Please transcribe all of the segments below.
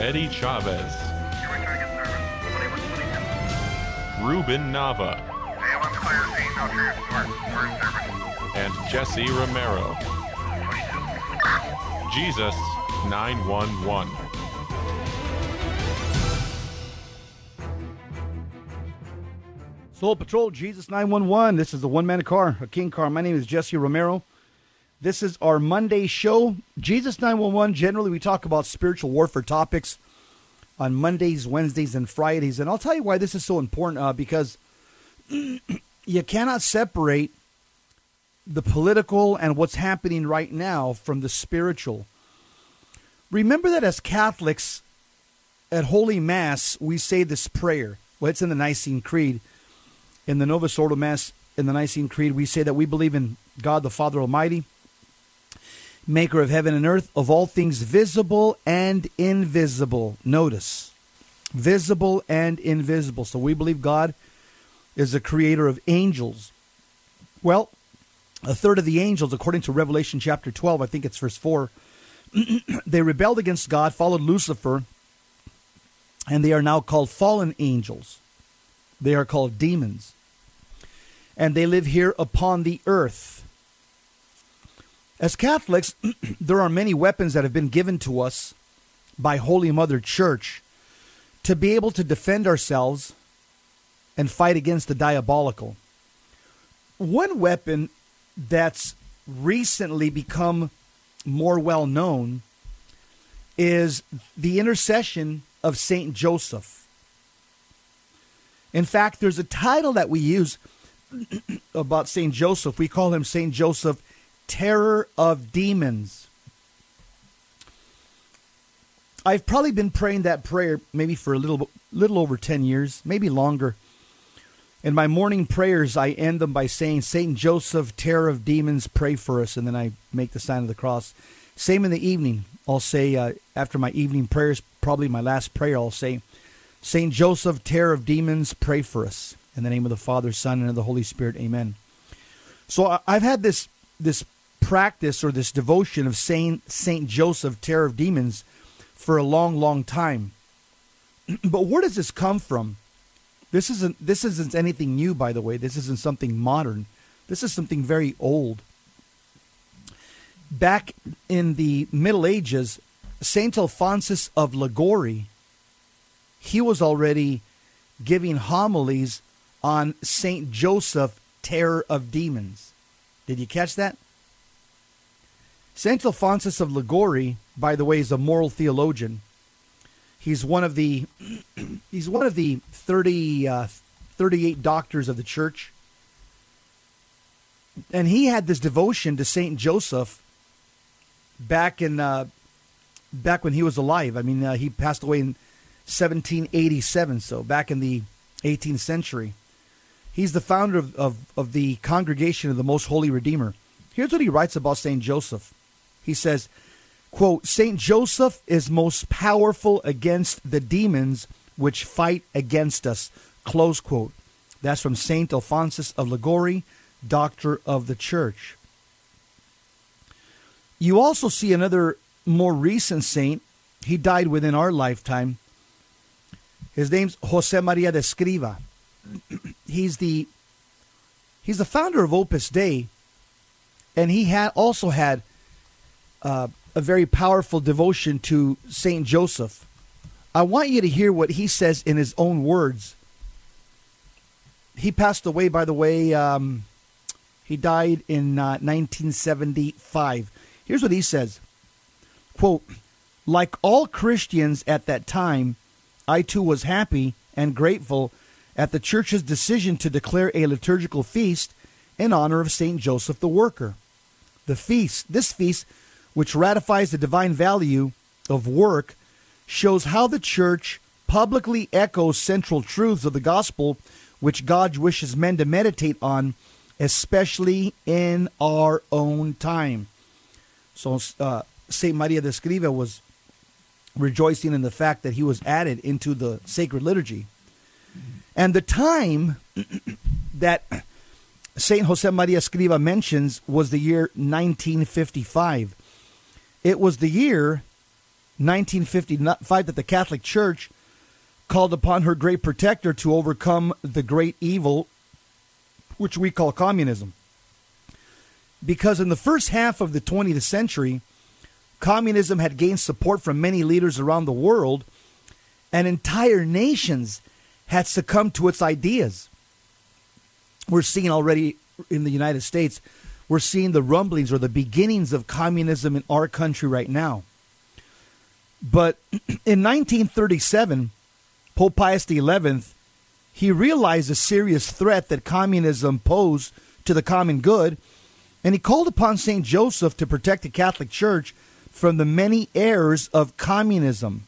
Eddie Chavez, Ruben Nava, and Jesse Romero. Jesus 911. Soul Patrol, Jesus 911. This is a one-man car, a king car. My name is Jesse Romero. This is our Monday show, Jesus 911. Generally, we talk about spiritual warfare topics on Mondays, Wednesdays, and Fridays. And I'll tell you why this is so important, because you cannot separate the political and what's happening right now from the spiritual. Remember that as Catholics, at Holy Mass, we say this prayer. Well, it's in the Nicene Creed. In the Novus Ordo Mass, in the Nicene Creed, we say that we believe in God the Father Almighty, maker of heaven and earth, of all things visible and invisible. Notice, visible and invisible. So we believe God is the creator of angels. Well, a third of the angels, according to Revelation chapter 12, I think it's verse 4, they rebelled against God, followed Lucifer, and they are now called fallen angels. They are called demons. And they live here upon the earth. As Catholics, there are many weapons that have been given to us by Holy Mother Church to be able to defend ourselves and fight against the diabolical. One weapon that's recently become more well known is the intercession of Saint Joseph. In fact, there's a title that we use about Saint Joseph. We call him Saint Joseph, Terror of Demons. I've probably been praying that prayer maybe for a little over 10 years, maybe longer. In my morning prayers, I end them by saying, Saint Joseph, Terror of Demons, pray for us. And then I make the sign of the cross. Same in the evening. I'll say, after my evening prayers, probably my last prayer, I'll say, Saint Joseph, Terror of Demons, pray for us. In the name of the Father, Son, and of the Holy Spirit, amen. So I've had this practice or this devotion of Saint Joseph, Terror of Demons, for a long, long time. But where does this come from? This isn't anything new, by the way. This isn't something modern. This is something very old. Back in the Middle Ages, Saint Alphonsus of Liguori, he was already giving homilies on Saint Joseph, Terror of Demons. Did you catch that? Saint Alphonsus of Liguori, by the way, is a moral theologian. He's one of the 38 doctors of the church. And he had this devotion to Saint Joseph back when he was alive. I mean, he passed away in 1787, so back in the 18th century. He's the founder of the Congregation of the Most Holy Redeemer. Here's what he writes about Saint Joseph. He says, quote, Saint Joseph is most powerful against the demons which fight against us, close quote. That's from Saint Alphonsus of Liguori, doctor of the church. You also see another more recent saint. He died within our lifetime. His name's Jose Maria de Escriva. He's the founder of Opus Dei, and he also had a very powerful devotion to Saint Joseph. I want you to hear what he says in his own words. He passed away, by the way. He died in 1975. Here's what he says. Quote, like all Christians at that time, I too was happy and grateful at the church's decision to declare a liturgical feast in honor of Saint Joseph the Worker. This feast, which ratifies the divine value of work, shows how the church publicly echoes central truths of the gospel which God wishes men to meditate on, especially in our own time. So St. Maria de Escriva was rejoicing in the fact that he was added into the sacred liturgy. And the time that St. Jose Maria Escriva mentions was the year 1955. It was the year 1955 that the Catholic Church called upon her great protector to overcome the great evil, which we call communism. Because in the first half of the 20th century, communism had gained support from many leaders around the world, and entire nations had succumbed to its ideas. We're seeing already in the United States, we're seeing the rumblings or the beginnings of communism in our country right now. But in 1937, Pope Pius XI, he realized the serious threat that communism posed to the common good, and he called upon St. Joseph to protect the Catholic Church from the many errors of communism.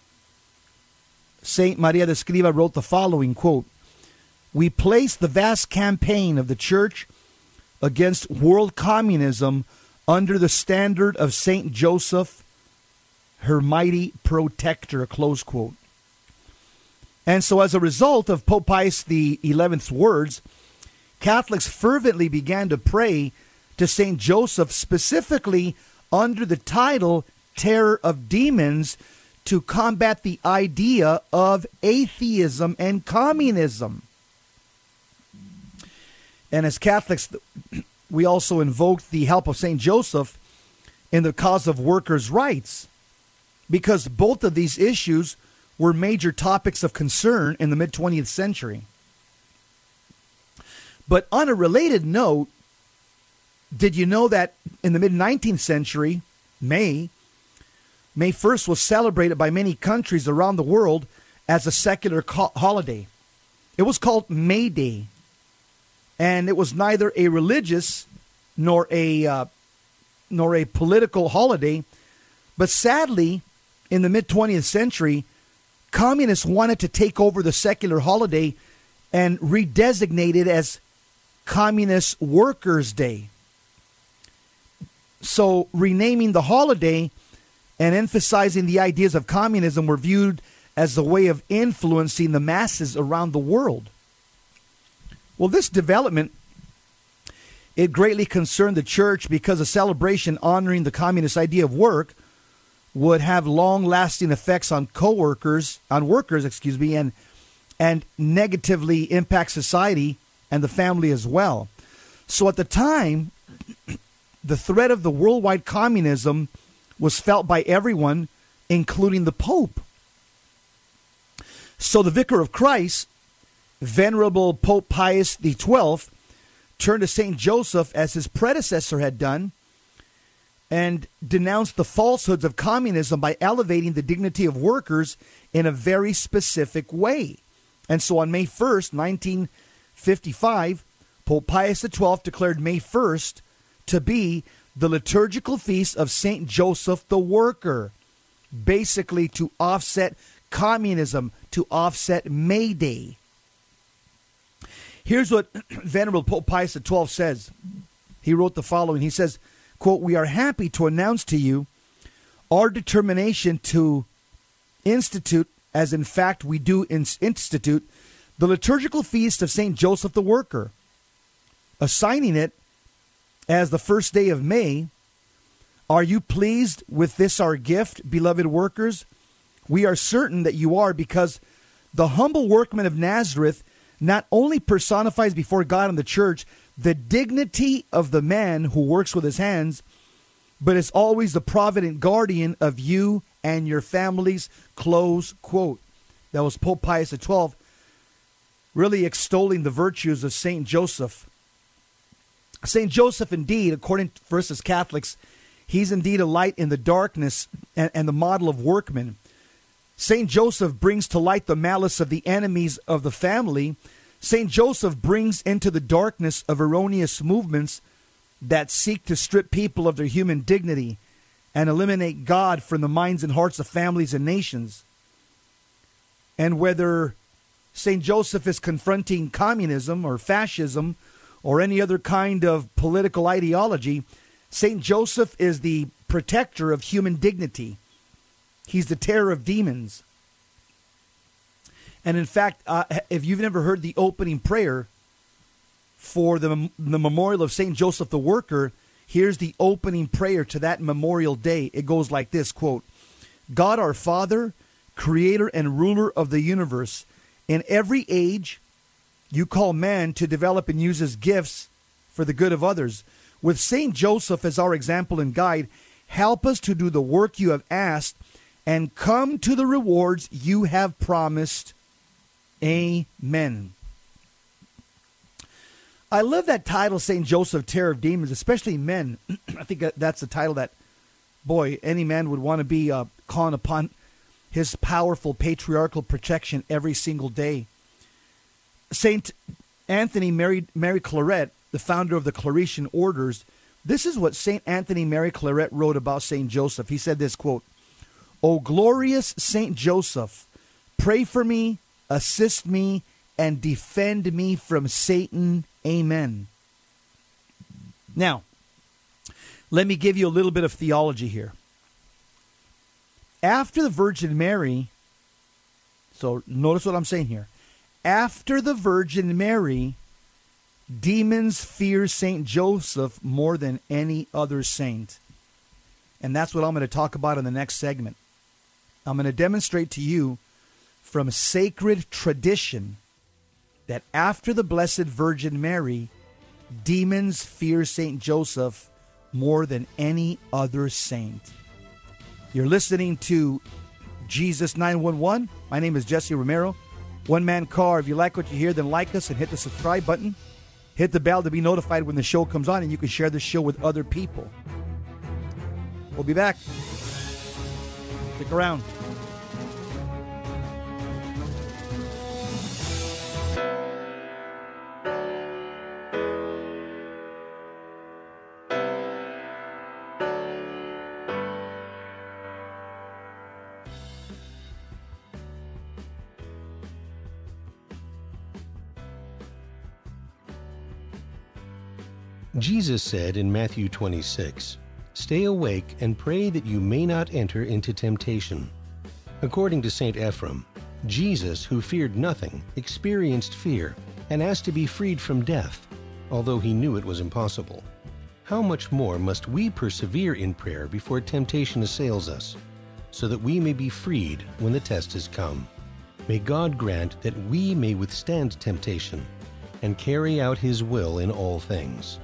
St. Maria de Escriva wrote the following, quote, "We place the vast campaign of the Church against world communism under the standard of St. Joseph, her mighty protector," close quote. And so as a result of Pope Pius XI's words, Catholics fervently began to pray to St. Joseph, specifically under the title Terror of Demons, to combat the idea of atheism and communism. And as Catholics, we also invoked the help of St. Joseph in the cause of workers' rights, because both of these issues were major topics of concern in the mid-20th century. But on a related note, did you know that in the mid-19th century, May 1st was celebrated by many countries around the world as a secular holiday? It was called May Day, and it was neither a religious nor a political holiday. But sadly, in the mid-20th century, communists wanted to take over the secular holiday and redesignate it as Communist Workers' Day. So renaming the holiday and emphasizing the ideas of communism were viewed as a way of influencing the masses around the world. Well, this development, it greatly concerned the church, because a celebration honoring the communist idea of work would have long-lasting effects on workers, and negatively impact society and the family as well. So at the time, the threat of the worldwide communism was felt by everyone, including the Pope. So the Vicar of Christ, Venerable Pope Pius XII, turned to St. Joseph as his predecessor had done, and denounced the falsehoods of communism by elevating the dignity of workers in a very specific way. And so on May 1st, 1955, Pope Pius XII declared May 1st to be the liturgical feast of St. Joseph the Worker, basically to offset communism, to offset May Day. Here's what Venerable Pope Pius XII says. He wrote the following. He says, quote, "We are happy to announce to you our determination to institute, as in fact we do institute, the liturgical feast of St. Joseph the Worker, assigning it as the first day of May. Are you pleased with this our gift, beloved workers? We are certain that you are, because the humble workman of Nazareth not only personifies before God and the church the dignity of the man who works with his hands, but is always the provident guardian of you and your families," close quote. That was Pope Pius XII really extolling the virtues of St. Joseph. St. Joseph, indeed, according to us as Catholics, he's indeed a light in the darkness and the model of workman. St. Joseph brings to light the malice of the enemies of the family. St. Joseph brings into the darkness of erroneous movements that seek to strip people of their human dignity and eliminate God from the minds and hearts of families and nations. And whether St. Joseph is confronting communism or fascism or any other kind of political ideology, St. Joseph is the protector of human dignity. He's the terror of demons. And in fact, if you've never heard the opening prayer for the memorial of St. Joseph the Worker, here's the opening prayer to that memorial day. It goes like this, quote, God our Father, creator and ruler of the universe. In every age, you call man to develop and use his gifts for the good of others. With Saint Joseph as our example and guide, help us to do the work you have asked and come to the rewards you have promised. Amen. I love that title, Saint Joseph, Terror of Demons, especially men. I think that's the title that, boy, any man would want to be calling upon his powerful patriarchal protection every single day. Saint Anthony Mary Claret, the founder of the Claretian orders, this is what Saint Anthony Mary Claret wrote about Saint Joseph. He said this, quote, "O glorious Saint Joseph, pray for me, assist me, and defend me from Satan. Amen." Now, let me give you a little bit of theology here. After the Virgin Mary, so notice what I'm saying here. After the Virgin Mary, demons fear Saint Joseph more than any other saint. And that's what I'm going to talk about in the next segment. I'm going to demonstrate to you from sacred tradition that after the Blessed Virgin Mary, demons fear Saint Joseph more than any other saint. You're listening to Jesus 911. My name is Jesse Romero. One Man Car. If you like what you hear, then like us and hit the subscribe button. Hit the bell to be notified when the show comes on, and you can share the show with other people. We'll be back. Stick around. Jesus said in Matthew 26, "Stay awake and pray that you may not enter into temptation." According to St. Ephrem, Jesus, who feared nothing, experienced fear and asked to be freed from death, although he knew it was impossible. How much more must we persevere in prayer before temptation assails us, so that we may be freed when the test has come? May God grant that we may withstand temptation and carry out His will in all things.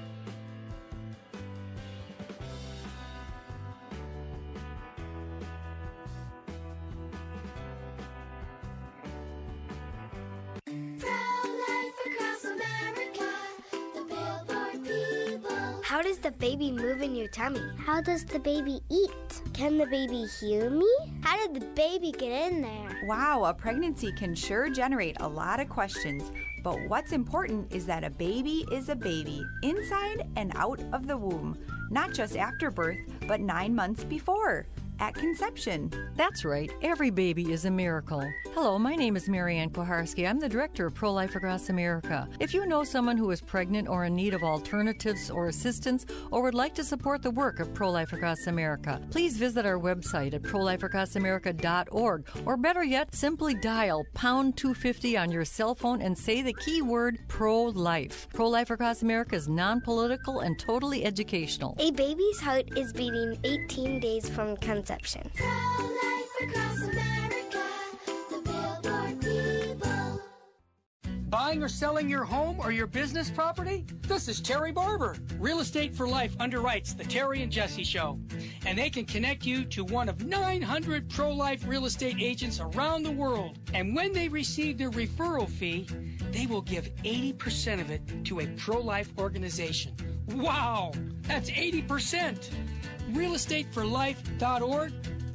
How does the baby move in your tummy? How does the baby eat? Can the baby hear me? How did the baby get in there? Wow, a pregnancy can sure generate a lot of questions. But what's important is that a baby is a baby, inside and out of the womb. Not just after birth, but 9 months before, at conception. That's right. Every baby is a miracle. Hello, my name is Marianne Koharski. I'm the director of Pro-Life Across America. If you know someone who is pregnant or in need of alternatives or assistance or would like to support the work of Pro-Life Across America, please visit our website at prolifeacrossamerica.org, or better yet, simply dial pound 250 on your cell phone and say the keyword pro-life. Pro-Life Across America is non-political and totally educational. A baby's heart is beating 18 days from conception. Pro-life across America, the Billboard people. Buying or selling your home or your business property? This is Terry Barber. Real Estate for Life underwrites the Terry and Jesse Show. And they can connect you to one of 900 pro-life real estate agents around the world. And when they receive their referral fee, they will give 80% of it to a pro-life organization. Wow! That's 80%! realestateforlife.org,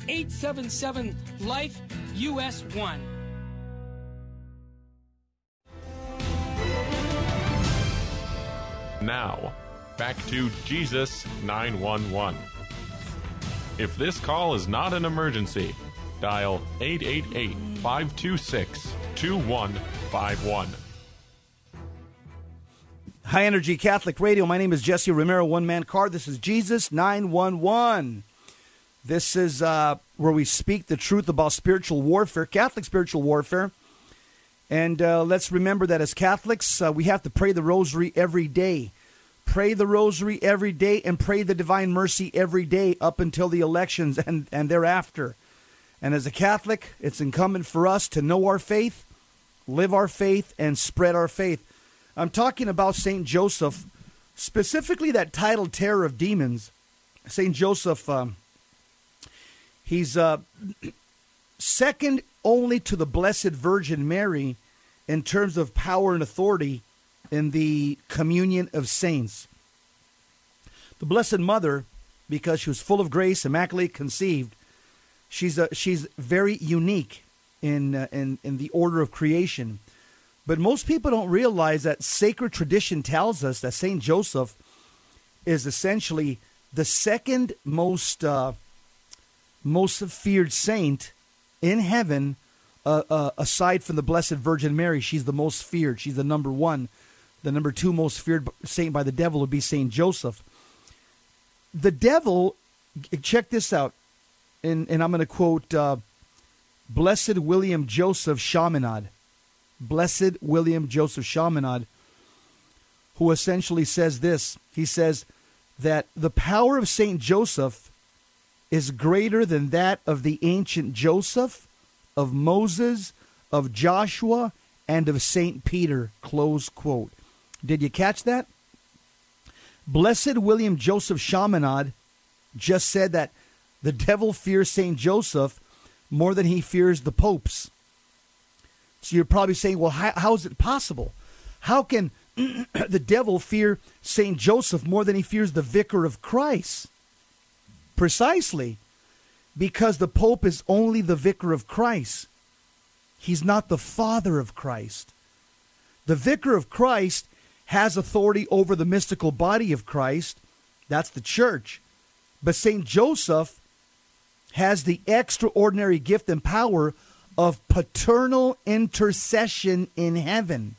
877-LIFE-US1. Now, back to Jesus 911. If this call is not an emergency, dial 888-526-2151. High Energy Catholic Radio. My name is Jesse Romero, One Man Car. This is Jesus 911. This is where we speak the truth about spiritual warfare, Catholic spiritual warfare. And let's remember that as Catholics, we have to pray the rosary every day. Pray the rosary every day and pray the Divine Mercy every day up until the elections and thereafter. And as a Catholic, it's incumbent for us to know our faith, live our faith, and spread our faith. I'm talking about St. Joseph, specifically that title, Terror of Demons. St. Joseph, he's second only to the Blessed Virgin Mary in terms of power and authority in the communion of saints. The Blessed Mother, because she was full of grace, immaculately conceived, she's very unique in the order of creation. But most people don't realize that sacred tradition tells us that St. Joseph is essentially the second most feared saint in heaven, aside from the Blessed Virgin Mary. She's the most feared. She's the number one. The number two most feared saint by the devil would be St. Joseph. The devil, check this out, and I'm going to quote Blessed William Joseph Chaminade. Blessed William Joseph Chaminade, who essentially says this. He says that the power of St. Joseph is greater than that of the ancient Joseph, of Moses, of Joshua, and of St. Peter, close quote. Did you catch that? Blessed William Joseph Chaminade just said that the devil fears St. Joseph more than he fears the popes. So you're probably saying, well, how is it possible? How can the devil fear St. Joseph more than he fears the vicar of Christ? Precisely because the Pope is only the vicar of Christ. He's not the father of Christ. The vicar of Christ has authority over the mystical body of Christ. That's the church. But St. Joseph has the extraordinary gift and power of paternal intercession in heaven.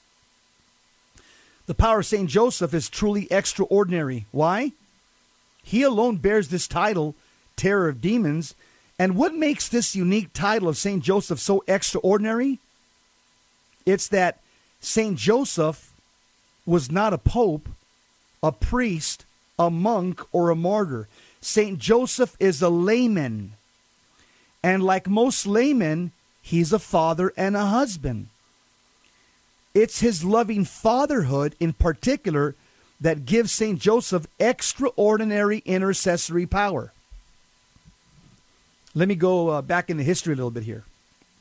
The power of St. Joseph is truly extraordinary. Why? He alone bears this title, Terror of Demons. And what makes this unique title of St. Joseph so extraordinary? It's that St. Joseph was not a pope, a priest, a monk, or a martyr. St. Joseph is a layman. And like most laymen, he's a father and a husband. It's his loving fatherhood in particular that gives St. Joseph extraordinary intercessory power. Let me go back into history a little bit here.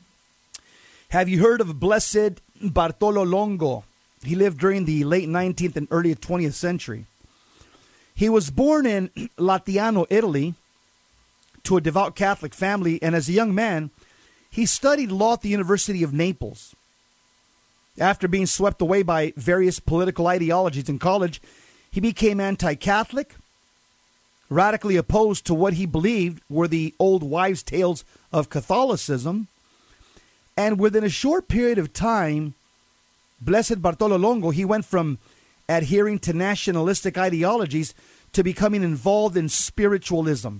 Have you heard of Blessed Bartolo Longo? He lived during the late 19th and early 20th century. He was born in Latiano, Italy, to a devout Catholic family, and as a young man, he studied law at the University of Naples. After being swept away by various political ideologies in college, he became anti-Catholic, radically opposed to what he believed were the old wives' tales of Catholicism, and within a short period of time, Blessed Bartolo Longo, he went from adhering to nationalistic ideologies to becoming involved in spiritualism.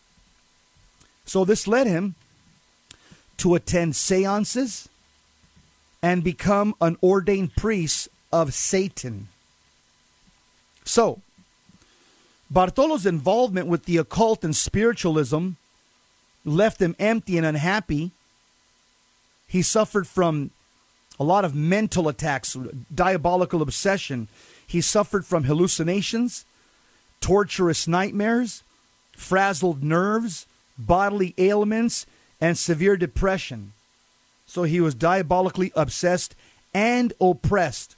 So this led him to attend seances and become an ordained priest of Satan. So, Bartolo's involvement with the occult and spiritualism left him empty and unhappy. He suffered from a lot of mental attacks, diabolical obsession. He suffered from hallucinations, torturous nightmares, frazzled nerves, bodily ailments, and severe depression. So he was diabolically obsessed and oppressed.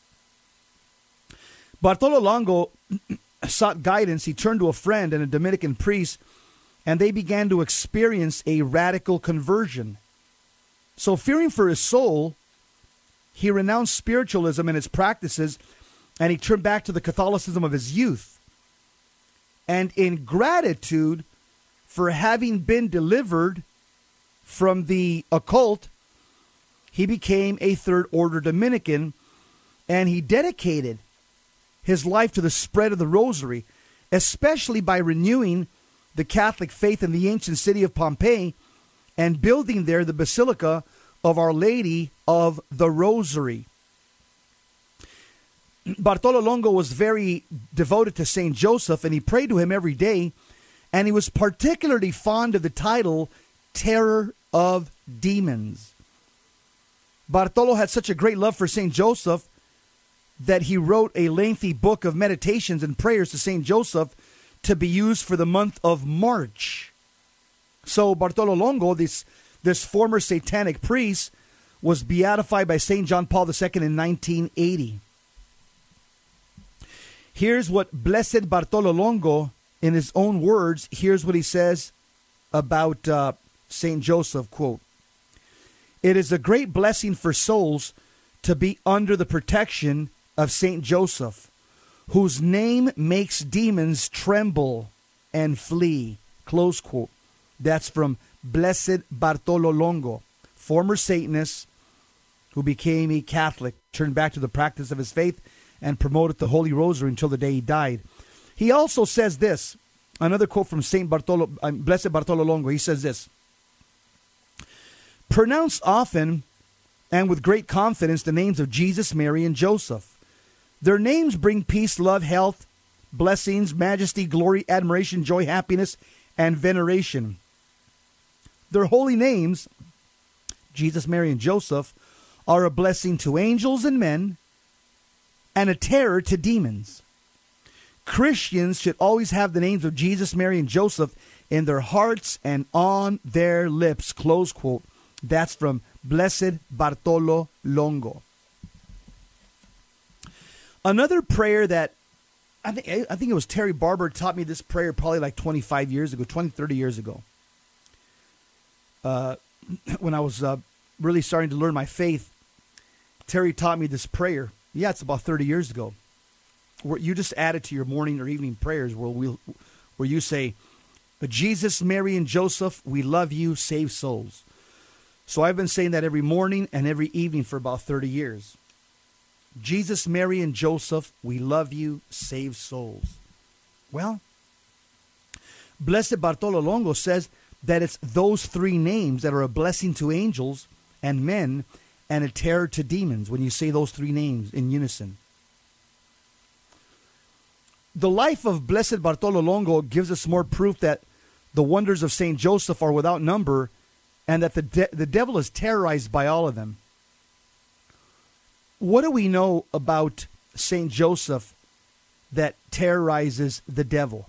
Bartolo Longo sought guidance. He turned to a friend and a Dominican priest, and they began to experience a radical conversion. So fearing for his soul, he renounced spiritualism and its practices, and he turned back to the Catholicism of his youth. And in gratitude for having been delivered from the occult, he became a Third Order Dominican, and he dedicated his life to the spread of the Rosary, especially by renewing the Catholic faith in the ancient city of Pompeii and building there the Basilica of Our Lady of the Rosary. Bartolo Longo was very devoted to St. Joseph, and he prayed to him every day, and he was particularly fond of the title terror of demons. Bartolo had such a great love for St. Joseph that he wrote a lengthy book of meditations and prayers to St. Joseph to be used for the month of March. So Bartolo Longo, this former satanic priest, was beatified by St. John Paul II in 1980. Here's what Blessed Bartolo Longo, in his own words, here's what he says about St. Joseph, quote, "It is a great blessing for souls to be under the protection of St. Joseph, whose name makes demons tremble and flee," close quote. That's from Blessed Bartolo Longo, former Satanist who became a Catholic, turned back to the practice of his faith, and promoted the Holy Rosary until the day he died. He also says this, another quote from Blessed Bartolo Longo. He says this: "Pronounce often and with great confidence the names of Jesus, Mary, and Joseph. Their names bring peace, love, health, blessings, majesty, glory, admiration, joy, happiness, and veneration. Their holy names, Jesus, Mary, and Joseph, are a blessing to angels and men and a terror to demons. Christians should always have the names of Jesus, Mary, and Joseph in their hearts and on their lips," close quote. That's from Blessed Bartolo Longo. Another prayer that I think it was Terry Barber taught me this prayer probably like 25 years ago, 20, 30 years ago. When I was really starting to learn my faith, Terry taught me this prayer. Yeah, it's about 30 years ago. Where you just add it to your morning or evening prayers where you say, "Jesus, Mary, and Joseph, we love you, save souls." So I've been saying that every morning and every evening for about 30 years. Jesus, Mary, and Joseph, we love you, save souls. Well, Blessed Bartolo Longo says that it's those three names that are a blessing to angels and men and a terror to demons when you say those three names in unison. The life of Blessed Bartolo Longo gives us more proof that the wonders of St. Joseph are without number and that the devil is terrorized by all of them. What do we know about St. Joseph that terrorizes the devil?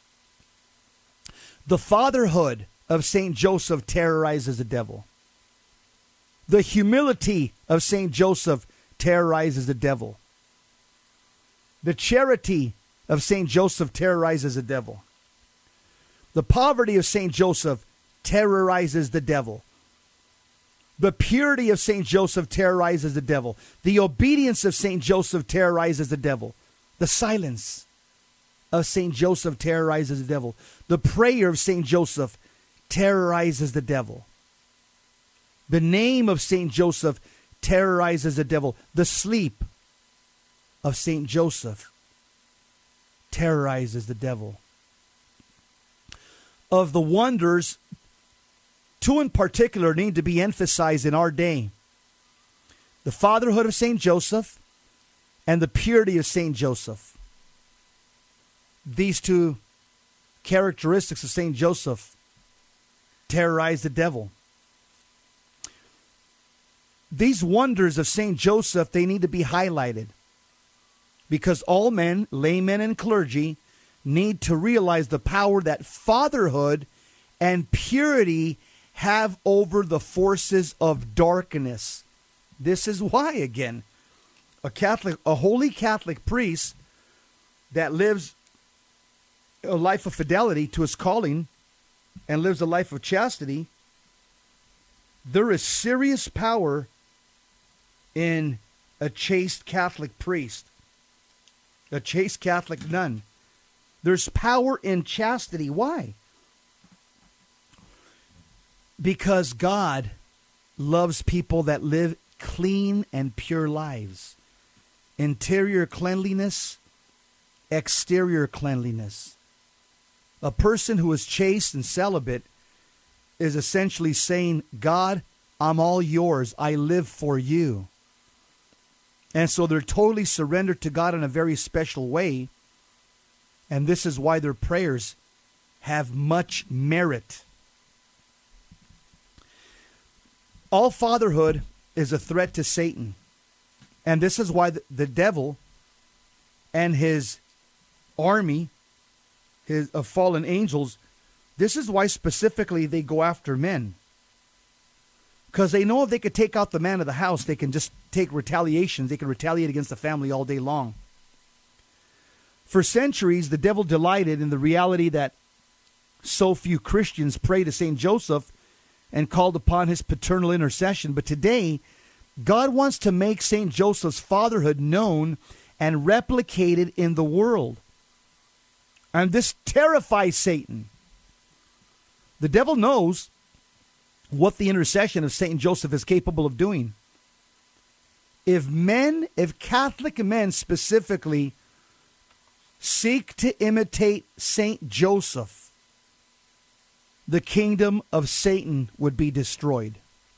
The fatherhood of St. Joseph terrorizes the devil. The humility of St. Joseph terrorizes the devil. The charity of St. Joseph terrorizes the devil. The poverty of St. Joseph terrorizes the devil. The purity of St. Joseph terrorizes the devil. The obedience of St. Joseph terrorizes the devil. The silence of St. Joseph terrorizes the devil. The prayer of St. Joseph terrorizes the devil. The name of St. Joseph terrorizes the devil. The sleep of St. Joseph terrorizes the devil. Of the wonders, two in particular need to be emphasized in our day: the fatherhood of St. Joseph and the purity of St. Joseph. These two characteristics of St. Joseph terrorize the devil. These wonders of St. Joseph, they need to be highlighted because all men, laymen and clergy, need to realize the power that fatherhood and purity have over the forces of darkness. This is why, again, a holy Catholic priest that lives a life of fidelity to his calling and lives a life of chastity, there is serious power in a chaste Catholic priest, a chaste Catholic nun. There's power in chastity. Why? Because God loves people that live clean and pure lives. Interior cleanliness, exterior cleanliness. A person who is chaste and celibate is essentially saying, God, I'm all yours. I live for you. And so they're totally surrendered to God in a very special way. And this is why their prayers have much merit. All fatherhood is a threat to Satan. And this is why the devil and his army of fallen angels, this is why specifically they go after men. Because they know if they could take out the man of the house, they can just take retaliations. They can retaliate against the family all day long. For centuries, the devil delighted in the reality that so few Christians prayed to St. Joseph and called upon his paternal intercession. But today, God wants to make St. Joseph's fatherhood known and replicated in the world. And this terrifies Satan. The devil knows what the intercession of St. Joseph is capable of doing. If Catholic men specifically seek to imitate St. Joseph, the kingdom of Satan would be destroyed.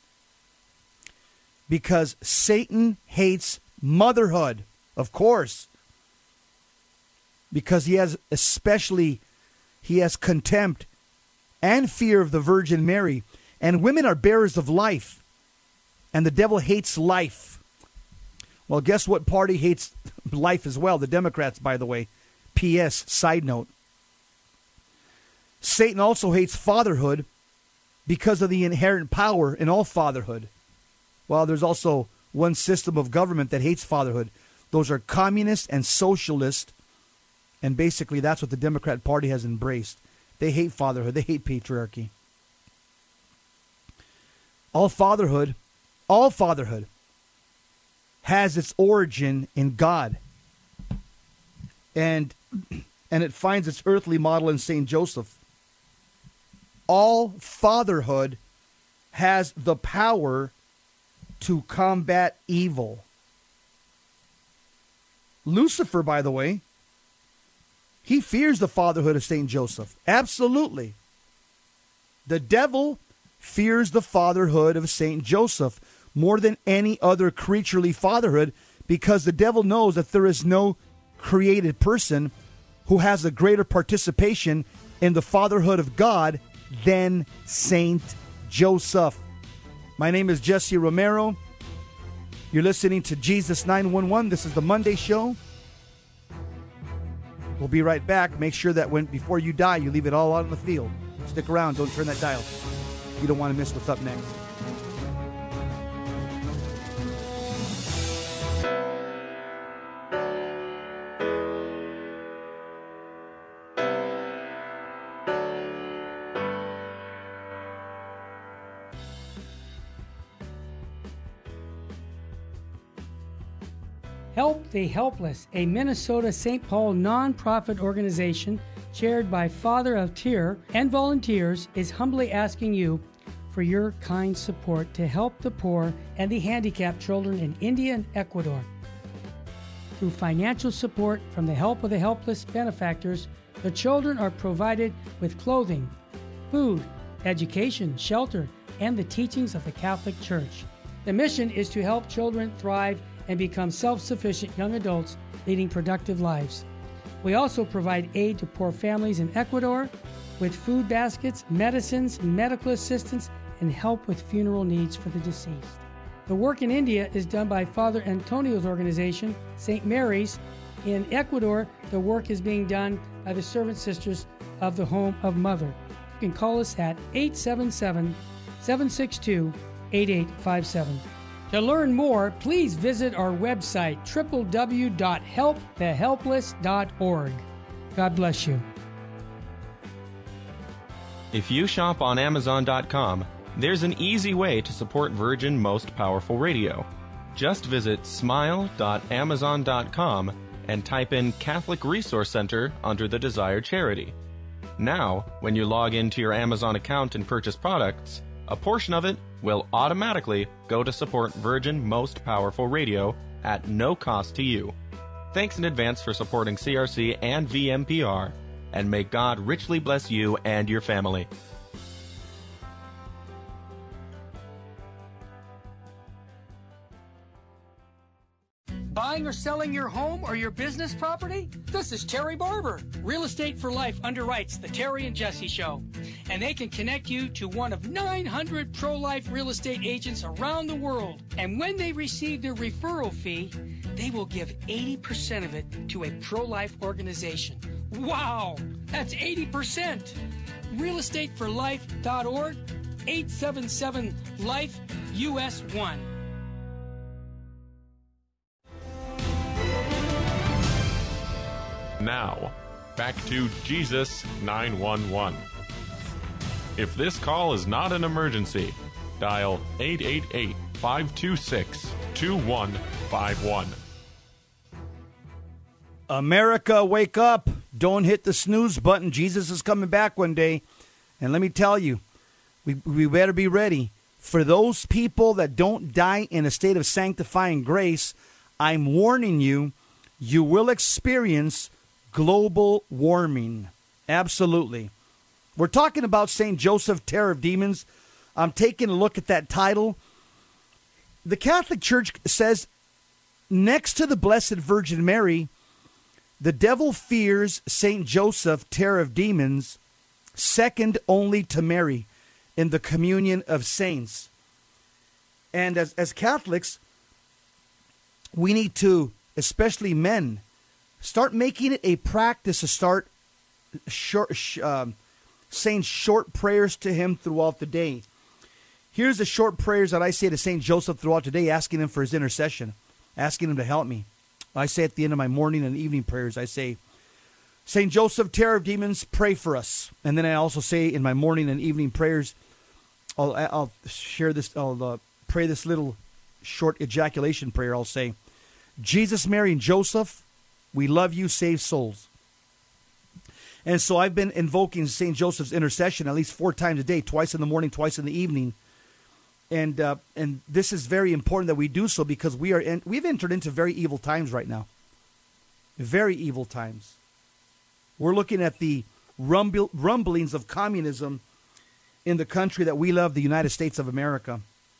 Because Satan hates motherhood, of course. Because he has contempt and fear of the Virgin Mary. And women are bearers of life. And the devil hates life. Well, guess what party hates life as well? The Democrats, by the way. P.S. Side note. Satan also hates fatherhood because of the inherent power in all fatherhood. Well, there's also one system of government that hates fatherhood. Those are communist and socialist. And basically that's what the Democrat Party has embraced. They hate fatherhood. They hate patriarchy. All fatherhood has its origin in God. And it finds its earthly model in St. Joseph. All fatherhood has the power to combat evil. Lucifer, by the way, he fears the fatherhood of St. Joseph. Absolutely. The devil fears the fatherhood of St. Joseph more than any other creaturely fatherhood, because the devil knows that there is no created person who has a greater participation in the fatherhood of God than Saint Joseph. My name is Jesse Romero. You're listening to Jesus 911. This is the Monday show. We'll be right back. Make sure that before you die, you leave it all out on the field. Stick around. Don't turn that dial. You don't want to miss what's up next. Help the Helpless, a Minnesota St. Paul nonprofit organization chaired by Father of Tear and volunteers, is humbly asking you for your kind support to help the poor and the handicapped children in India and Ecuador. Through financial support from the Help of the Helpless benefactors, the children are provided with clothing, food, education, shelter, and the teachings of the Catholic Church. The mission is to help children thrive and become self-sufficient young adults leading productive lives. We also provide aid to poor families in Ecuador with food baskets, medicines, medical assistance, and help with funeral needs for the deceased. The work in India is done by Father Antonio's organization, St. Mary's. In Ecuador, the work is being done by the Servant Sisters of the Home of Mother. You can call us at 877-762-8857. To learn more, please visit our website, www.helpthehelpless.org. God bless you. If you shop on Amazon.com, there's an easy way to support Virgin Most Powerful Radio. Just visit smile.amazon.com and type in Catholic Resource Center under the desired charity. Now, when you log into your Amazon account and purchase products, a portion of it will automatically go to support Virgin Most Powerful Radio at no cost to you. Thanks in advance for supporting CRC and VMPR, and may God richly bless you and your family. Buying or selling your home or your business property? This is Terry Barber. Real Estate for Life underwrites the Terry and Jesse Show, and they can connect you to one of 900 pro-life real estate agents around the world. And when they receive their referral fee, they will give 80% of it to a pro-life organization. Wow, that's 80%. realestateforlife.org, 877-LIFE, US 1. Now, back to Jesus 911. If this call is not an emergency, dial 888-526-2151. America, wake up. Don't hit the snooze button. Jesus is coming back one day. And let me tell you, we better be ready. For those people that don't die in a state of sanctifying grace, I'm warning you, you will experience global warming. Absolutely. We're talking about St. Joseph, Terror of Demons. I'm taking a look at that title. The Catholic Church says, next to the Blessed Virgin Mary, the devil fears St. Joseph, Terror of Demons, second only to Mary in the communion of saints. And as Catholics, we need to, especially men, start making it a practice to start saying short prayers to him throughout the day. Here's the short prayers that I say to St. Joseph throughout the day, asking him for his intercession, asking him to help me. I say at the end of my morning and evening prayers, I say, St. Joseph, Terror of Demons, pray for us. And then I also say in my morning and evening prayers, I'll share this, I'll pray this little short ejaculation prayer. I'll say, Jesus, Mary, and Joseph, we love you, save souls. And so I've been invoking St. Joseph's intercession at least 4 times a day, twice in the morning, twice in the evening. And this is very important that we do so because we've entered into very evil times right now. Very evil times. We're looking at the rumblings of communism in the country that we love, the United States of America.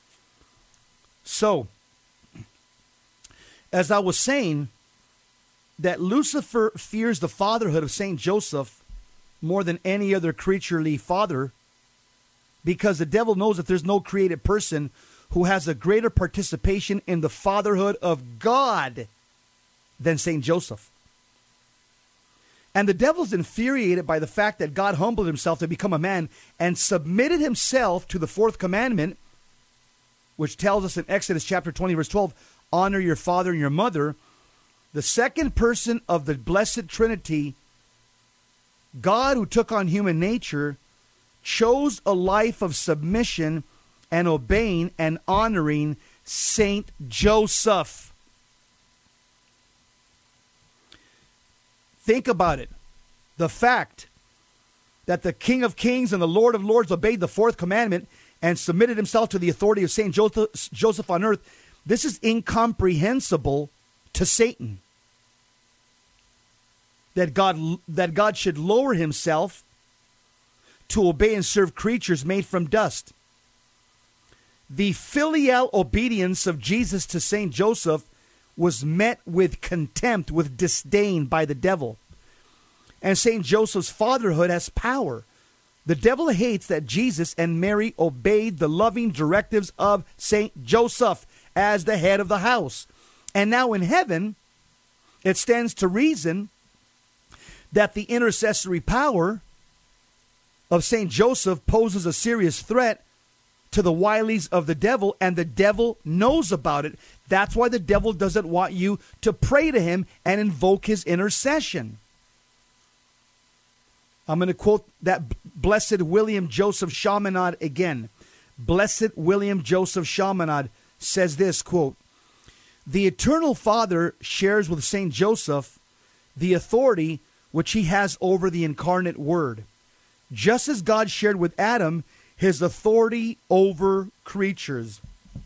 So, as I was saying, that Lucifer fears the fatherhood of St. Joseph more than any other creaturely father, because the devil knows that there's no created person who has a greater participation in the fatherhood of God than St. Joseph. And the devil's infuriated by the fact that God humbled himself to become a man and submitted himself to the 4th commandment, which tells us in Exodus chapter 20, verse 12, honor your father and your mother. The second person of the Blessed Trinity, God who took on human nature, chose a life of submission and obeying and honoring Saint Joseph. Think about it. The fact that the King of Kings and the Lord of Lords obeyed the 4th commandment and submitted himself to the authority of Saint Joseph on earth, this is incomprehensible to Satan. That God should lower himself to obey and serve creatures made from dust. The filial obedience of Jesus to St. Joseph was met with contempt, with disdain by the devil. And St. Joseph's fatherhood has power. The devil hates that Jesus and Mary obeyed the loving directives of St. Joseph as the head of the house. And now in heaven, it stands to reason that the intercessory power of St. Joseph poses a serious threat to the wilies of the devil, and the devil knows about it. That's why the devil doesn't want you to pray to him and invoke his intercession. I'm going to quote that Blessed William Joseph Chaminade again. Blessed William Joseph Chaminade says this, quote, the Eternal Father shares with St. Joseph the authority which he has over the incarnate Word, just as God shared with Adam his authority over creatures.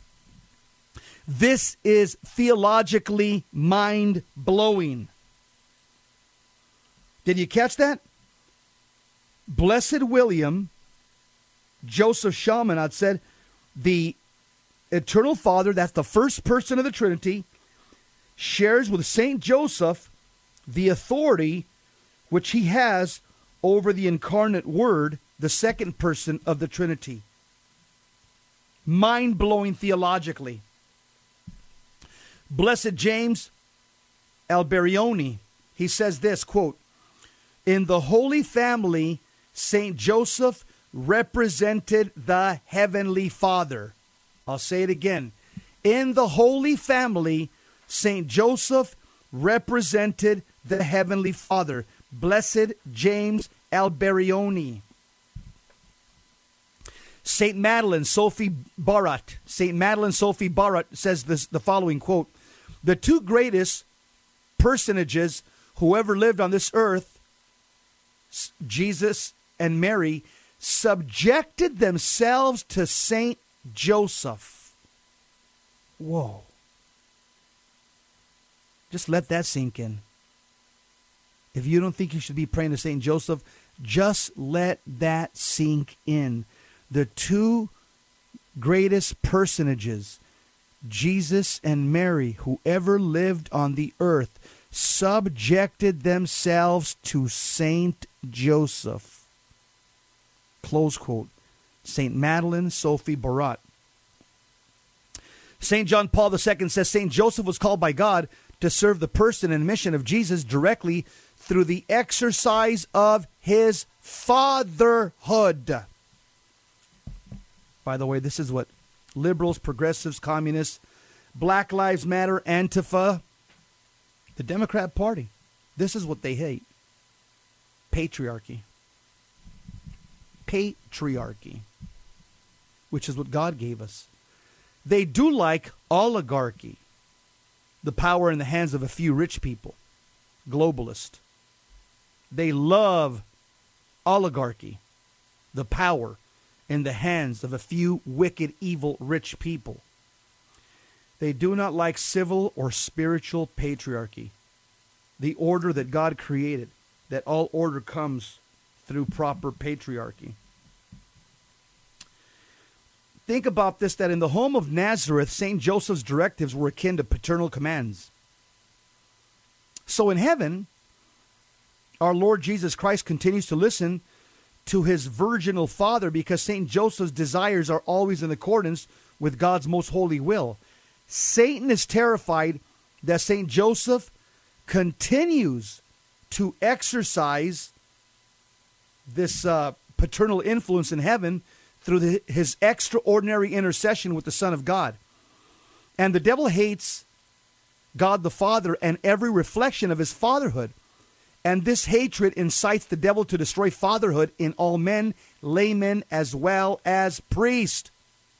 This is theologically mind-blowing. Did you catch that? Blessed William Joseph Chaminade said the Eternal Father, that's the first person of the Trinity, shares with Saint Joseph the authority which he has over the incarnate Word, the second person of the Trinity. Mind-blowing theologically. Blessed James Alberioni, he says this, quote, "In the Holy Family, Saint Joseph represented the Heavenly Father." I'll say it again. In the Holy Family, Saint Joseph represented the Heavenly Father. Blessed James Alberioni. Saint Madeleine Sophie Barat. Saint Madeleine Sophie Barat says the following, quote, "The two greatest personages who ever lived on this earth, Jesus and Mary, subjected themselves to Saint Joseph." Whoa. Just let that sink in. If you don't think you should be praying to Saint Joseph, just let that sink in. The two greatest personages, Jesus and Mary, who ever lived on the earth, subjected themselves to Saint Joseph. Close quote. Saint Madeleine Sophie Barat. St. John Paul II says St. Joseph was called by God to serve the person and mission of Jesus directly through the exercise of his fatherhood. By the way, this is what liberals, progressives, communists, Black Lives Matter, Antifa, the Democrat Party, this is what they hate. Patriarchy. Patriarchy, which is what God gave us. They do like oligarchy, the power in the hands of a few rich people, globalist. They love oligarchy, the power in the hands of a few wicked, evil, rich people. They do not like civil or spiritual patriarchy, the order that God created, that all order comes through proper patriarchy. Think about this, that in the home of Nazareth, St. Joseph's directives were akin to paternal commands. So in heaven, our Lord Jesus Christ continues to listen to his virginal father because St. Joseph's desires are always in accordance with God's most holy will. Satan is terrified that St. Joseph continues to exercise this paternal influence in heaven through his extraordinary intercession with the Son of God. And the devil hates God the Father and every reflection of his fatherhood. And this hatred incites the devil to destroy fatherhood in all men, laymen, as well as priests.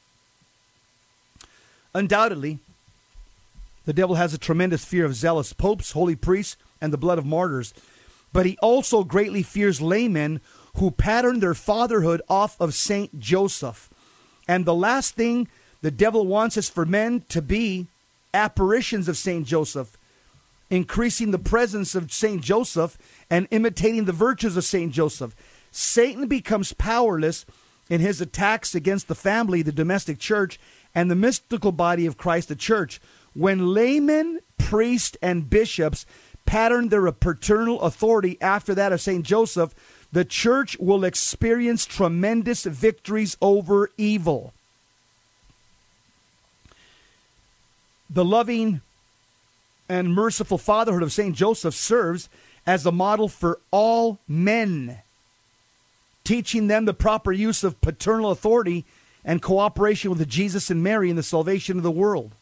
Undoubtedly, the devil has a tremendous fear of zealous popes, holy priests, and the blood of martyrs. But he also greatly fears laymen who pattern their fatherhood off of Saint Joseph. And the last thing the devil wants is for men to be apparitions of Saint Joseph, increasing the presence of Saint Joseph and imitating the virtues of Saint Joseph. Satan becomes powerless in his attacks against the family, the domestic church, and the mystical body of Christ, the church. When laymen, priests, and bishops pattern their paternal authority after that of Saint Joseph, the church will experience tremendous victories over evil. The loving and merciful fatherhood of Saint Joseph serves as a model for all men, teaching them the proper use of paternal authority and cooperation with Jesus and Mary in the salvation of the world.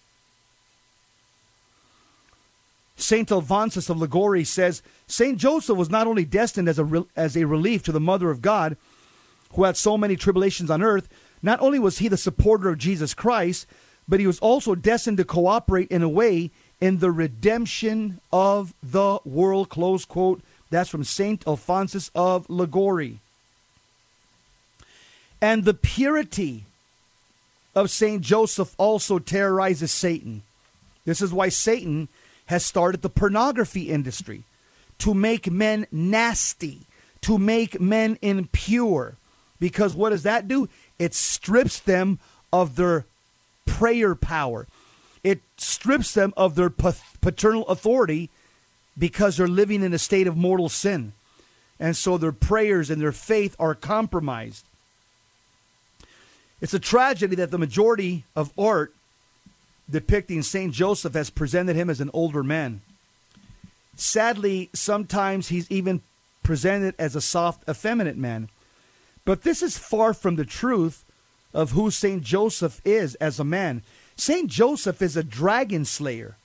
Saint Alphonsus of Liguori says, Saint Joseph was not only destined as a relief to the Mother of God, who had so many tribulations on earth, not only was he the supporter of Jesus Christ, but he was also destined to cooperate in a way in the redemption of the world, close quote. That's from Saint Alphonsus of Liguori. And the purity of Saint Joseph also terrorizes Satan. This is why Satan has started the pornography industry, to make men nasty, to make men impure. Because what does that do? It strips them of their prayer power. It strips them of their paternal authority because they're living in a state of mortal sin. And so their prayers and their faith are compromised. It's a tragedy that the majority of art depicting St. Joseph has presented him as an older man. Sadly, sometimes he's even presented as a soft, effeminate man. But this is far from the truth of who St. Joseph is as a man. St. Joseph is a dragon slayer.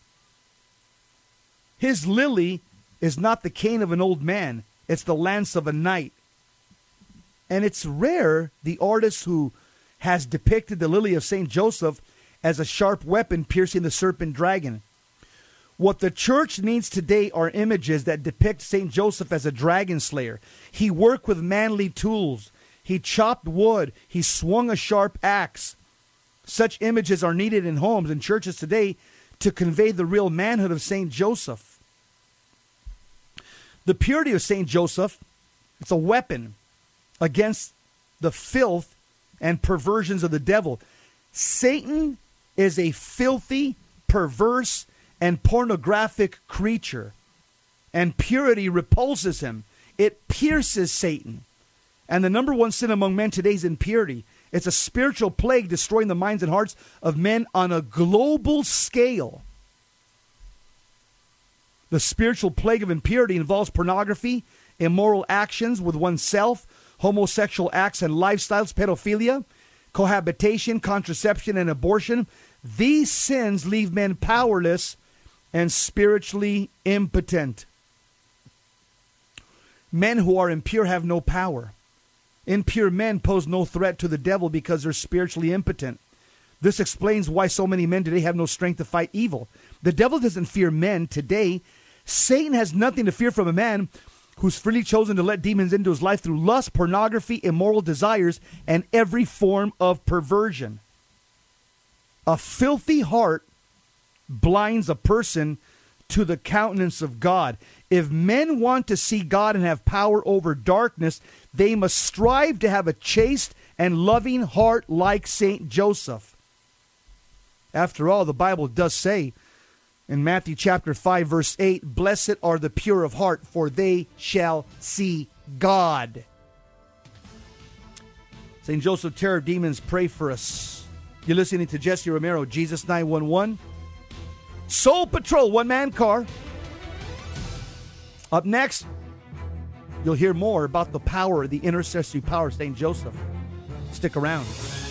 His lily is not the cane of an old man. It's the lance of a knight. And it's rare the artist who has depicted the lily of St. Joseph as a sharp weapon piercing the serpent dragon. What the church needs today are images that depict St. Joseph as a dragon slayer. He worked with manly tools. He chopped wood. He swung a sharp axe. Such images are needed in homes and churches today to convey the real manhood of St. Joseph. The purity of St. Joseph, it's a weapon against the filth and perversions of the devil. Satan is a filthy, perverse, and pornographic creature, and purity repulses him. It pierces Satan. And the number one sin among men today is impurity. It's a spiritual plague destroying the minds and hearts of men on a global scale. The spiritual plague of impurity involves pornography, immoral actions with oneself, homosexual acts and lifestyles, pedophilia, cohabitation, contraception, and abortion. These sins leave men powerless and spiritually impotent. Men who are impure have no power. Impure men pose no threat to the devil because they're spiritually impotent. This explains why so many men today have no strength to fight evil. The devil doesn't fear men today. Satan has nothing to fear from a man who's freely chosen to let demons into his life through lust, pornography, immoral desires, and every form of perversion. A filthy heart blinds a person to the countenance of God. If men want to see God and have power over darkness, they must strive to have a chaste and loving heart like St. Joseph. After all, the Bible does say in Matthew chapter 5, verse 8, "Blessed are the pure of heart, for they shall see God." St. Joseph, terror of demons, pray for us. You're listening to Jesse Romero, Jesus 911. Soul Patrol, one-man car. Up next, you'll hear more about the power, the intercessory power of St. Joseph. Stick around.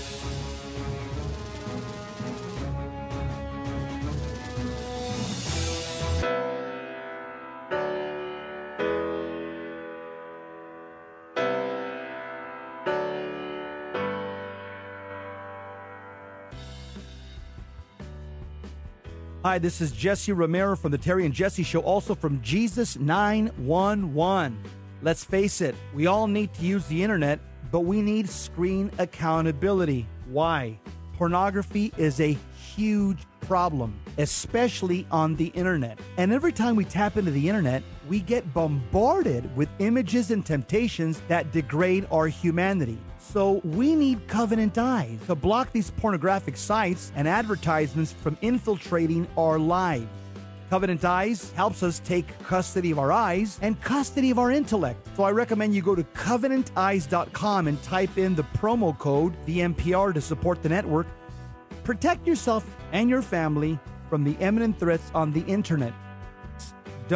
Hi, this is Jesse Romero from the Terry and Jesse Show, also from Jesus 911. Let's face it, we all need to use the internet, but we need screen accountability. Why? Pornography is a huge problem, especially on the internet. And every time we tap into the internet, we get bombarded with images and temptations that degrade our humanity. So we need Covenant Eyes to block these pornographic sites and advertisements from infiltrating our lives. Covenant Eyes helps us take custody of our eyes and custody of our intellect. So I recommend you go to covenanteyes.com and type in the promo code VMPR to support the network. Protect yourself and your family from the imminent threats on the internet. It's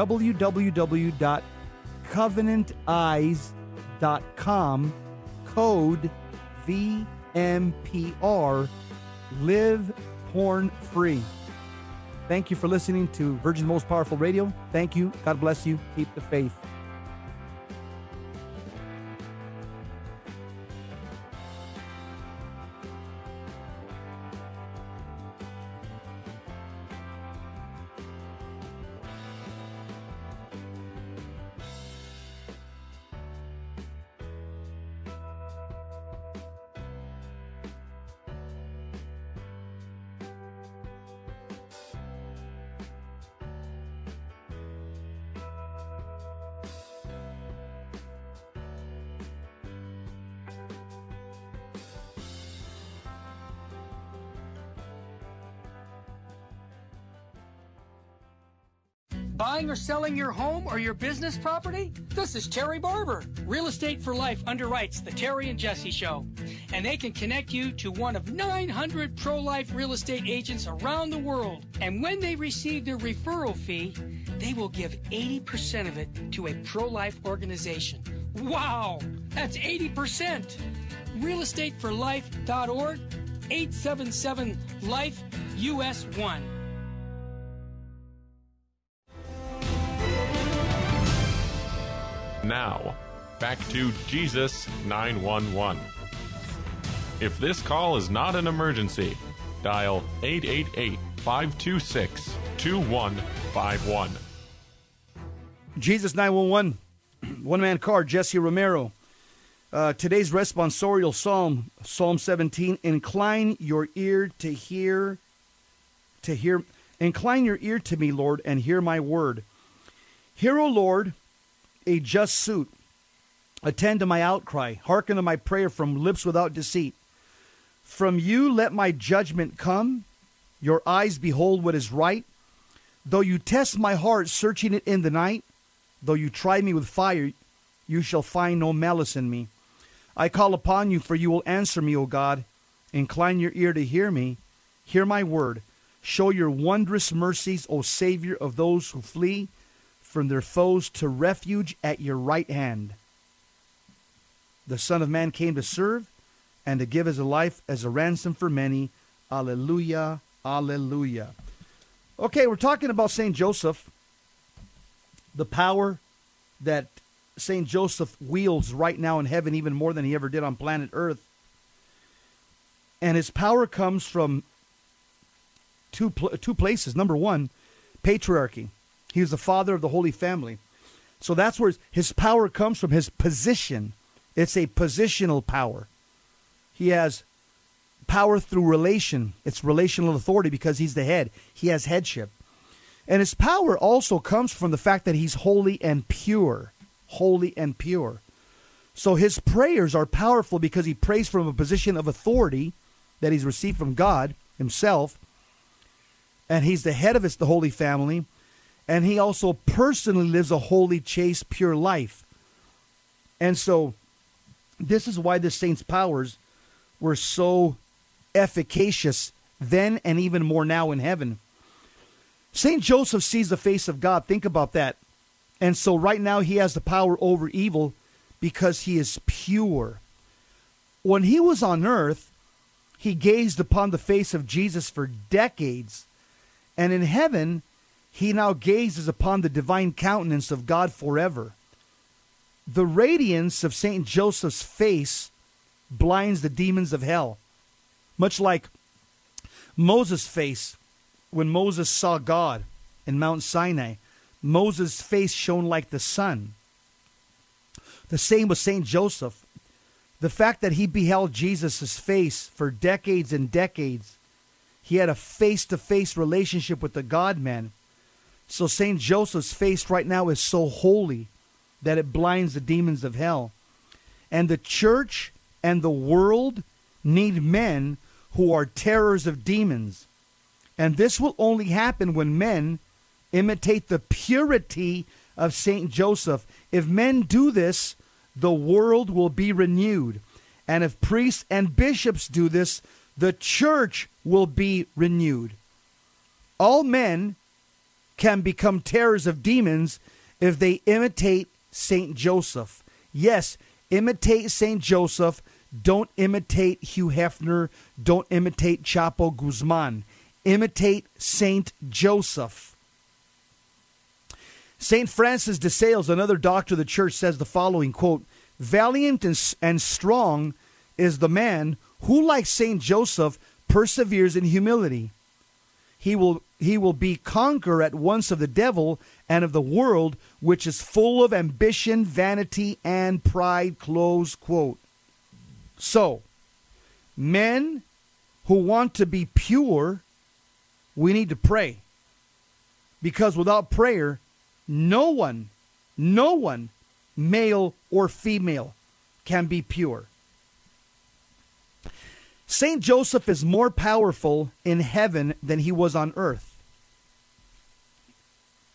www.covenanteyes.com, code VMPR, live porn free. Thank you for listening to Virgin's Most Powerful Radio. Thank you. God bless you. Keep the faith. Buying or selling your home or your business property? This is Terry Barber. Real Estate for Life underwrites the Terry and Jesse Show. And they can connect you to one of 900 pro-life real estate agents around the world. And when they receive their referral fee, they will give 80% of it to a pro-life organization. Wow, that's 80%. realestateforlife.org, 877-LIFE-US1. Now, back to Jesus 911. If this call is not an emergency, dial 888-526-2151. Jesus 911, one-man car, Jesse Romero. Today's responsorial psalm, Psalm 17, incline your ear to hear. Incline your ear to me, Lord, and hear my word. Hear, O Lord, a just suit. Attend to my outcry. Hearken to my prayer from lips without deceit. From you let my judgment come. Your eyes behold what is right. Though you test my heart, searching it in the night, though you try me with fire, you shall find no malice in me. I call upon you, for you will answer me, O God. Incline your ear to hear me. Hear my word. Show your wondrous mercies, O Savior of those who flee from their foes to refuge at your right hand. The Son of Man came to serve and to give his life as a ransom for many. Alleluia, alleluia. Okay, we're talking about St. Joseph, the power that St. Joseph wields right now in heaven, even more than he ever did on planet Earth. And his power comes from two places. Number one, patriarchy. He is the father of the Holy Family. So that's where his power comes from, his position. It's a positional power. He has power through relation. It's relational authority because he's the head. He has headship. And his power also comes from the fact that he's holy and pure. Holy and pure. So his prayers are powerful because he prays from a position of authority that he's received from God himself. And he's the head of the Holy Family. And he also personally lives a holy, chaste, pure life. And so this is why the saint's powers were so efficacious then and even more now in heaven. St. Joseph sees the face of God. Think about that. And so right now he has the power over evil because he is pure. When he was on earth, he gazed upon the face of Jesus for decades. And in heaven, he now gazes upon the divine countenance of God forever. The radiance of St. Joseph's face blinds the demons of hell. Much like Moses' face when Moses saw God in Mount Sinai. Moses' face shone like the sun. The same with St. Joseph. The fact that he beheld Jesus' face for decades and decades, he had a face-to-face relationship with the God-man. So St. Joseph's face right now is so holy that it blinds the demons of hell. And the church and the world need men who are terrors of demons. And this will only happen when men imitate the purity of St. Joseph. If men do this, the world will be renewed. And if priests and bishops do this, the church will be renewed. All men can become terrors of demons if they imitate St. Joseph. Yes, imitate St. Joseph. Don't imitate Hugh Hefner. Don't imitate Chapo Guzman. Imitate St. Joseph. St. Francis de Sales, another doctor of the church, says the following, quote, "Valiant and strong is the man who, like St. Joseph, perseveres in humility. He will be conqueror at once of the devil and of the world, which is full of ambition, vanity, and pride," close quote. So, men who want to be pure, we need to pray. Because without prayer, no one, male or female, can be pure. St. Joseph is more powerful in heaven than he was on earth.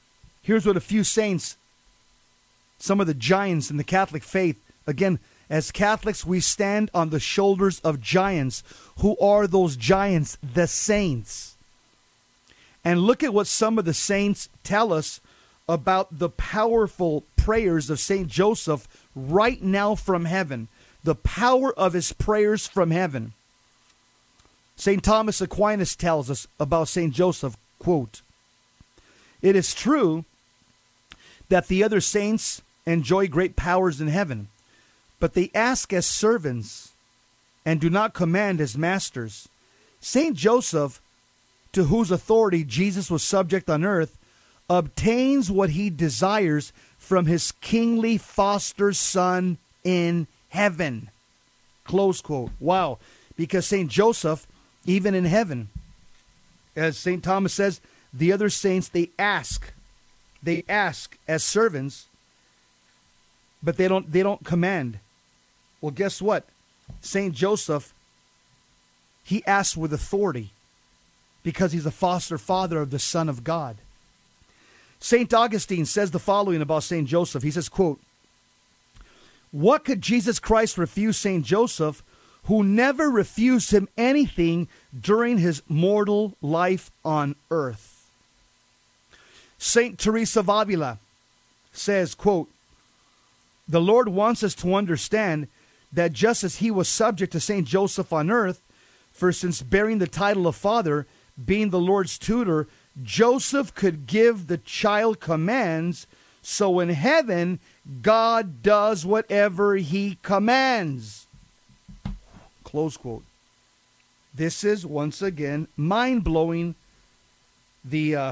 Here's what a few saints, some of the giants in the Catholic faith, again, as Catholics, we stand on the shoulders of giants. Who are those giants? The saints. And look at what some of the saints tell us about the powerful prayers of St. Joseph right now from heaven. The power of his prayers from heaven. St. Thomas Aquinas tells us about St. Joseph, quote, "It is true that the other saints enjoy great powers in heaven, but they ask as servants and do not command as masters. St. Joseph, to whose authority Jesus was subject on earth, obtains what he desires from his kingly foster son in heaven." Close quote. Wow. Because St. Joseph, even in heaven, as St. Thomas says, the other saints, they ask as servants, but they don't command. Well, guess what? St. Joseph, he asks with authority because he's a foster father of the Son of God. St. Augustine says the following about St. Joseph. He says, quote, "What could Jesus Christ refuse St. Joseph, who never refused him anything during his mortal life on earth?" St. Teresa of Avila says, quote, "The Lord wants us to understand that just as he was subject to St. Joseph on earth, for since bearing the title of father, being the Lord's tutor, Joseph could give the child commands, so in heaven, God does whatever he commands." Close quote. This is, once again, mind-blowing. The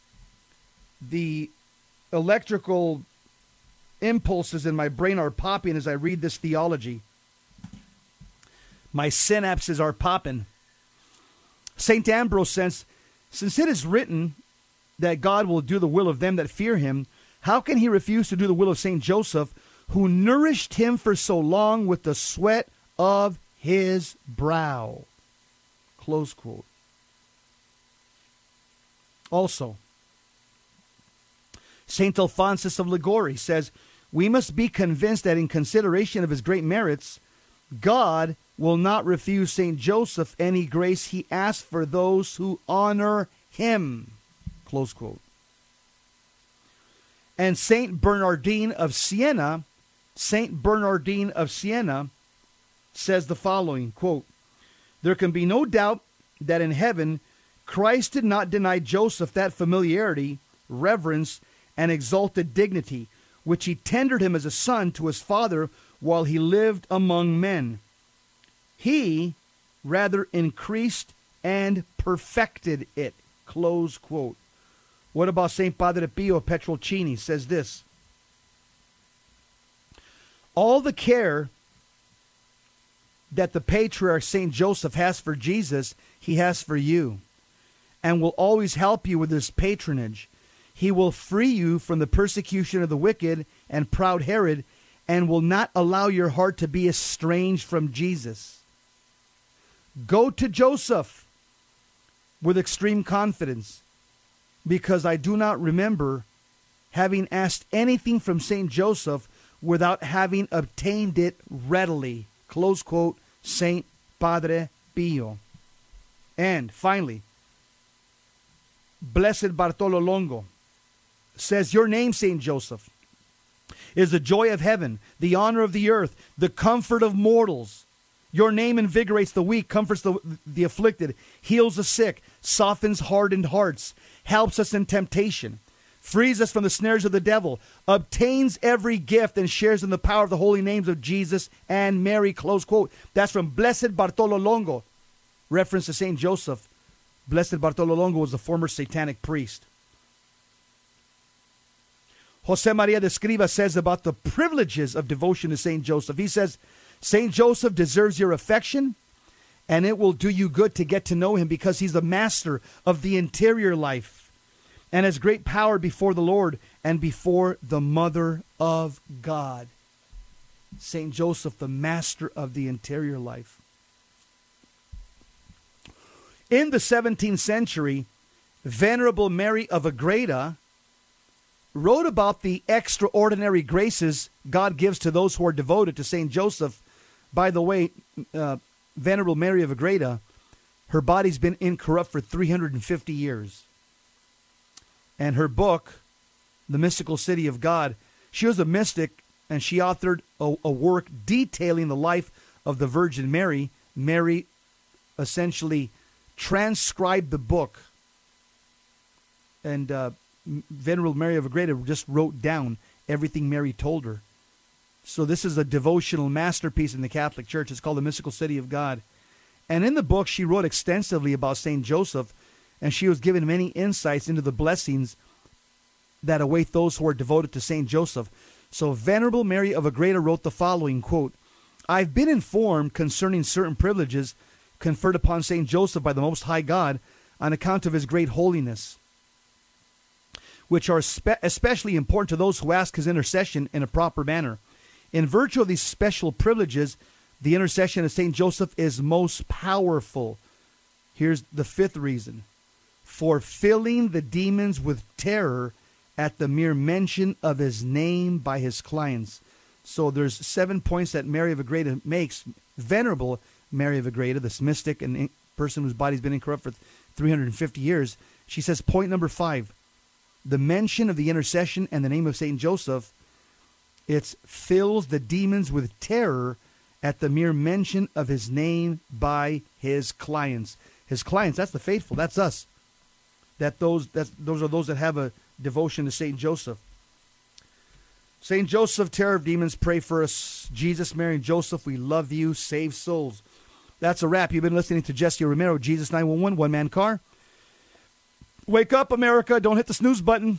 electrical impulses in my brain are popping as I read this theology. My synapses are popping. St. Ambrose says, "Since it is written that God will do the will of them that fear him, how can he refuse to do the will of St. Joseph, who nourished him for so long with the sweat of his brow?" Close quote. Also, St. Alphonsus of Liguori says, "We must be convinced that in consideration of his great merits, God will not refuse St. Joseph any grace he asks for those who honor him." Close quote. And St. Bernardine of Siena says the following, quote, "There can be no doubt that in heaven, Christ did not deny Joseph that familiarity, reverence, and exalted dignity, which he tendered him as a son to his father while he lived among men. He rather increased and perfected it." Close quote. What about St. Padre Pio Petrolcini? Says this, "All the care that the patriarch St. Joseph has for Jesus, he has for you, and will always help you with his patronage. He will free you from the persecution of the wicked and proud Herod, and will not allow your heart to be estranged from Jesus. Go to Joseph with extreme confidence, because I do not remember having asked anything from St. Joseph without having obtained it readily." Close quote, St. Padre Pio. And finally, Blessed Bartolo Longo says, "Your name, St. Joseph, is the joy of heaven, the honor of the earth, the comfort of mortals. Your name invigorates the weak, comforts the afflicted, heals the sick, softens hardened hearts, helps us in temptation, frees us from the snares of the devil, obtains every gift, and shares in the power of the holy names of Jesus and Mary." Close quote. That's from Blessed Bartolo Longo. Reference to St. Joseph. Blessed Bartolo Longo was a former satanic priest. Jose Maria de Escriva says about the privileges of devotion to St. Joseph. He says, "St. Joseph deserves your affection, and it will do you good to get to know him, because he's the master of the interior life and has great power before the Lord and before the Mother of God." St. Joseph, the master of the interior life. In the 17th century, Venerable Mary of Agreda wrote about the extraordinary graces God gives to those who are devoted to St. Joseph. By the way, Venerable Mary of Agreda, her body's been incorrupt for 350 years. And her book, The Mystical City of God, she was a mystic, and she authored a work detailing the life of the Virgin Mary. Mary essentially transcribed the book, and Venerable Mary of Agreda just wrote down everything Mary told her. So this is a devotional masterpiece in the Catholic Church. It's called The Mystical City of God. And in the book, she wrote extensively about St. Joseph, and she was given many insights into the blessings that await those who are devoted to St. Joseph. So Venerable Mary of Agreda wrote the following, quote, "I've been informed concerning certain privileges conferred upon St. Joseph by the Most High God on account of his great holiness, which are especially important to those who ask his intercession in a proper manner. In virtue of these special privileges, the intercession of St. Joseph is most powerful." Here's the fifth reason: for filling the demons with terror at the mere mention of his name by his clients. So there's 7 points that Mary of Agreda makes. Venerable Mary of Agreda, this mystic and person whose body's been incorrupt for 350 years, she says, point number 5, the mention of the intercession and the name of St. Joseph, it fills the demons with terror at the mere mention of his name by his clients. His clients, that's the faithful, that's us. Those are those that have a devotion to St. Joseph. St. Joseph, terror of demons, pray for us. Jesus, Mary, and Joseph, we love you. Save souls. That's a wrap. You've been listening to Jesse Romero, Jesus 911, One Man Car. Wake up, America. Don't hit the snooze button.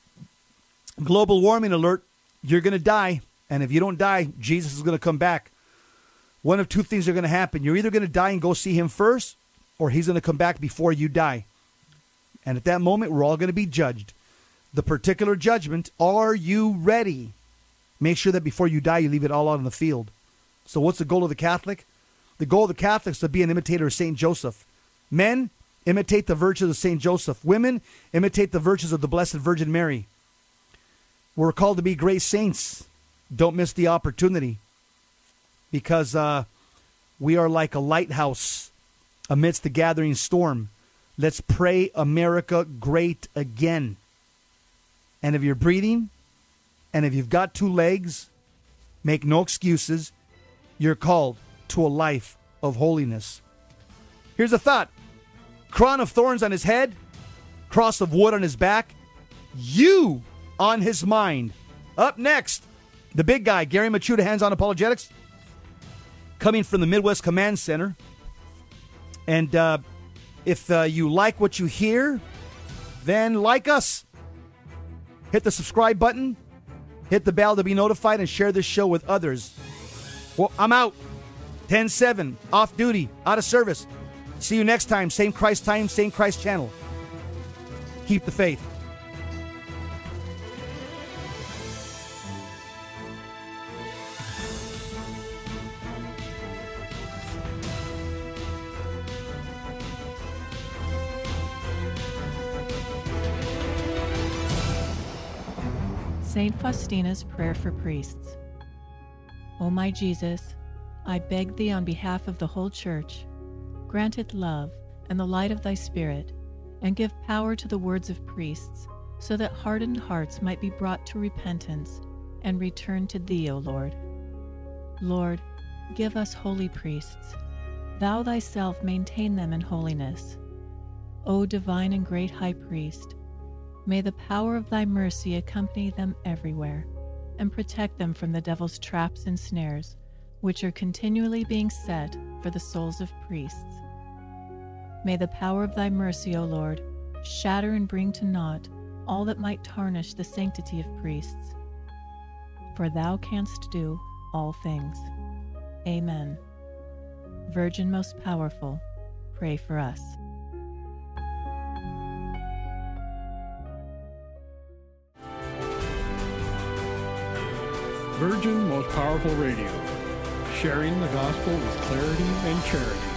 Global warming alert. You're going to die. And if you don't die, Jesus is going to come back. One of two things are going to happen. You're either going to die and go see him first, or he's going to come back before you die. And at that moment, we're all going to be judged. The particular judgment, are you ready? Make sure that before you die, you leave it all out on the field. So what's the goal of the Catholic? The goal of the Catholic is to be an imitator of St. Joseph. Men, imitate the virtues of St. Joseph. Women, imitate the virtues of the Blessed Virgin Mary. We're called to be great saints. Don't miss the opportunity, because we are like a lighthouse amidst the gathering storm. Let's pray America great again. And if you're breathing, and if you've got 2 legs, make no excuses. You're called to a life of holiness. Here's a thought. Crown of thorns on his head, cross of wood on his back, you on his mind. Up next, the big guy, Gary Machuda, Hands On Apologetics, coming from the Midwest Command Center. And if you like what you hear, then like us. Hit the subscribe button, hit the bell to be notified, and share this show with others. Well, I'm out. 10-7, off duty, out of service. See you next time. Same Christ time, same Christ channel. Keep the faith. St. Faustina's Prayer for Priests. O my Jesus, I beg thee on behalf of the whole Church, grant it love and the light of thy Spirit, and give power to the words of priests, so that hardened hearts might be brought to repentance and return to thee, O Lord. Lord, give us holy priests. Thou thyself maintain them in holiness. O divine and great High Priest, may the power of thy mercy accompany them everywhere, and protect them from the devil's traps and snares, which are continually being set for the souls of priests. May the power of thy mercy, O Lord, shatter and bring to naught all that might tarnish the sanctity of priests. For thou canst do all things. Amen. Virgin most powerful, pray for us. Virgin Most Powerful Radio, sharing the gospel with clarity and charity.